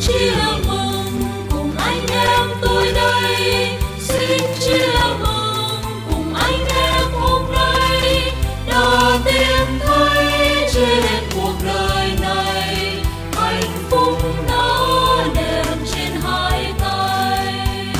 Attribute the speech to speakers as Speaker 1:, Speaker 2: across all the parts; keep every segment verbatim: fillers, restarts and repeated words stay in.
Speaker 1: chia mừng cùng anh em tôi đây, xin chia mừng cùng anh em hôm nay đã tìm thấy trên cuộc đời này hạnh phúc đã đệm trên hai tay.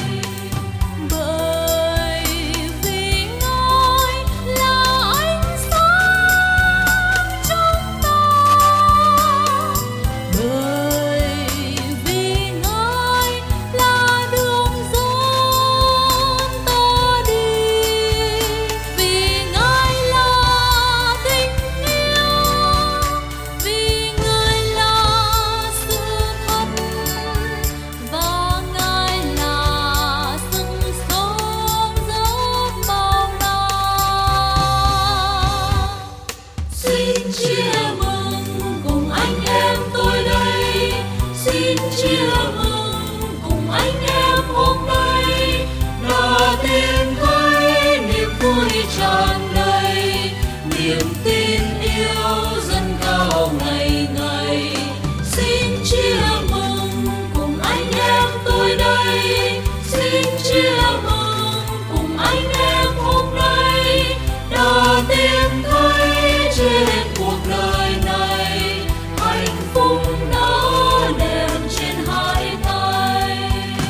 Speaker 1: Bởi vì Ngài là ánh sáng trong ta, bởi vì Ngài là đường dẫn ta đi, vì Ngài là tình yêu, vì Ngài là sự thật và Ngài là sức sống rất bao la. Xin chia mừng cùng anh em tôi đây, xin chia mừng cùng anh em hôm nay đã tìm thấy niềm vui tràn đầy, niềm tin yêu dâng cao ngày ngày. Xin chia mừng cùng anh em tôi đây, xin chia mừng cùng anh em hôm nay đã tìm thấy trên cuộc đời này hạnh phúc đã đệm trên hai tay.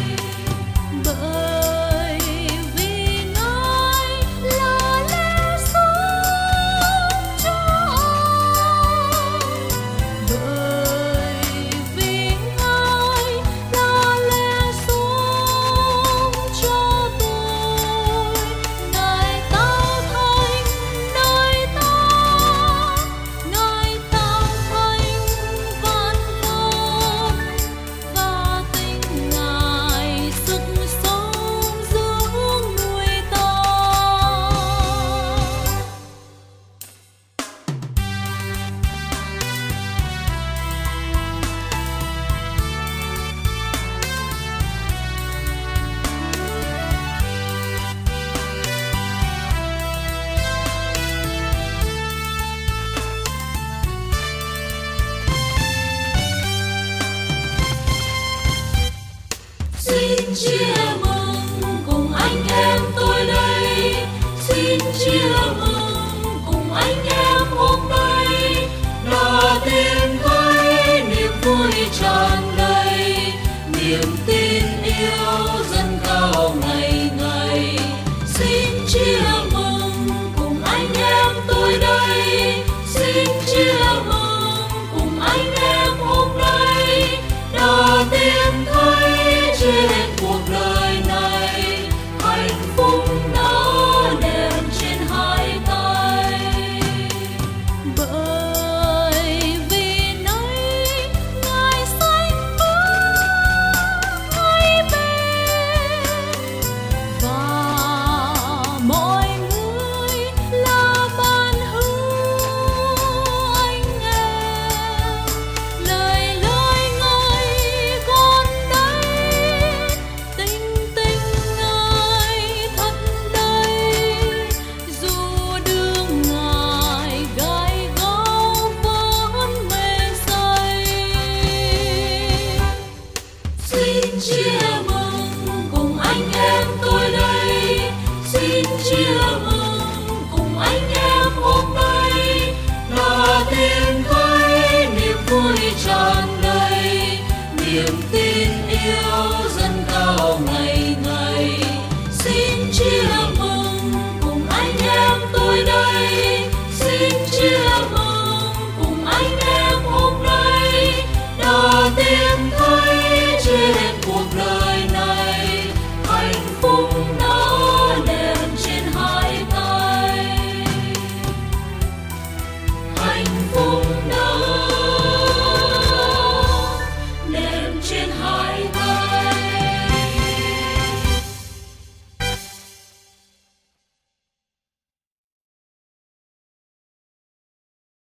Speaker 1: Bởi vì Ngài là lẽ sống cho ai, bởi vì Ngài là lẽ sống cho tôi. Ngài tạo thành đời ta, Ngài tạo thành vạn vật và tình Ngài sức sống dưỡng nuôi ta. Xin chia mừng cùng anh em tôi đây, xin chia mừng cùng anh em hôm nay đã tìm thấy niềm vui tràn đầy, niềm tin yêu dâng cao ngày ngày. Xin chia mừng cùng anh em tôi đây, xin chia mừng cùng anh em hôm nay đã tìm thấy trên cuộc đời này hạnh phúc đã đệm trên hai tay. Bởi vì nay Ngài sanh bước ngay bên và mọi người là bạn hữu anh em. Lời lời Ngài còn đây, tình tình Ngài thật đầy, dù đường Ngài gai góc vẫn mê say. Xin chia mừng cùng anh em tôi đây, xin chia mừng cùng anh em hôm nay đã tìm thấy niềm vui tràn đầy, niềm tin yêu